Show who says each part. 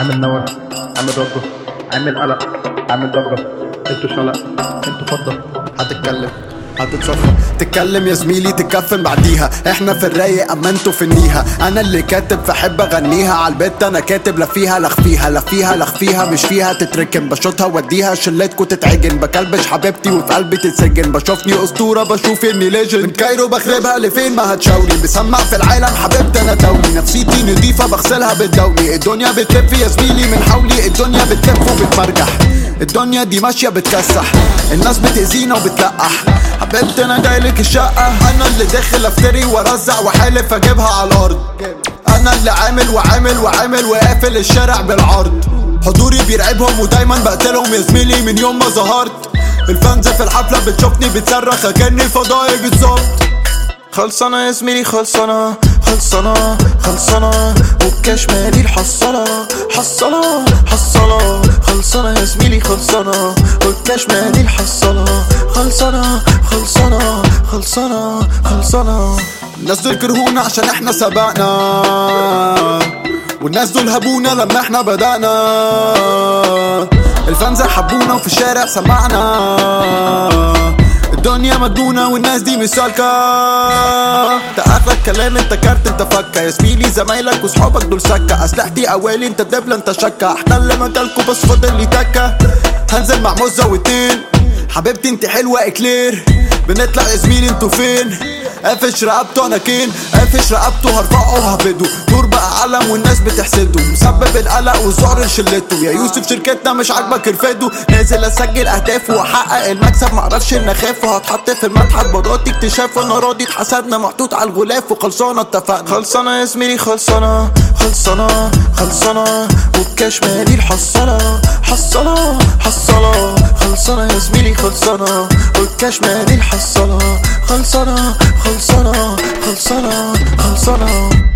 Speaker 1: عامل نوى، عامل ضجة، عامل قلق، عامل ضجة. انتوا شلق، انتوا فضة.
Speaker 2: هتتكلم هتتصفى تتكلم يا زميلي تتكفن بعديها. احنا في الرايق اما انتوا في النيها. انا اللي كاتب فحب اغنيها عالبت. انا كاتب لا فيها لخفيها لا فيها لخفيها مش فيها تتركن. بشوطها وديها شلتكوا تتعجن. بكلبش حبيبتي وفي قلبي تتسجن. بشوفني اسطورة بشوف اني ليجن. من كايرو بخربها لفين ما هتشاوري. بسمع في العالم حبيبتي انا دولي. نفسيتي نضيفة بغسلها بالدولي. الدنيا بتلف يا زميلي من حولي. الدنيا بتلف وبتمرجح. الدنيا دي ماشية بتكسح. الناس بتأذينا وبتلقح. حبيبتي انا جايلك الشقة. انا اللي داخل افتري وارزع وحالف اجيبها على الارض. انا اللي عامل وقافل الشارع بالعرض. حضوري بيرعبهم ودايما بقتلهم يا زميلي من يوم ما ظهرت. الفانزة في الحفلة بتشوفني بتصرخ اكني فضائي بالظبط.
Speaker 3: خلصانة يا زميلي خلصانة وبكاش مالي الحصالة حصالة خلصانة يا زميلي خلصانة وبكاش مالي الحصالة خلصانة.
Speaker 2: الناس دول كرهونا عشان احنا سبقنا. والناس دول هبونا لما احنا بدأنا. الفانزة حبونا وفي الشارع سمعنا. الدنيا مجنونة والناس دي مش سالكة. ده اخرك كلام انت كارت انت فكة يا زميلي. زمايلك وصحابك دول سكة. اسلحتي اوالي انت دبلة انت شكة. احتل مجالكوا بس فاضل لي تكة. هنزل مع موزة واتنين. حبيبتي انت حلوة اكلير. بنطلع يا زميلي انتوا فين. قافش رقبته انا كين. قافش رقبته هرفعه وهبده. دور بقى علم والناس بتحسده. مسبب القلق والذعر لشلته. يا يوسف شركتنا مش عاجبك ارفده. نازل اسجل اهداف واحقق المكسب. معرفش ان اخاف وهتحط في المتحف. بدات اكتشاف وانا راضي اتحسدنا. محطوط على الغلاف وخلصانه اتفقنا.
Speaker 3: خلصانة يا زميلي خلصانة وبكاش مالي الحصالة حصالة خلصانة يا زميلي خلصانة وبكاش مالي الحصالة خلصانة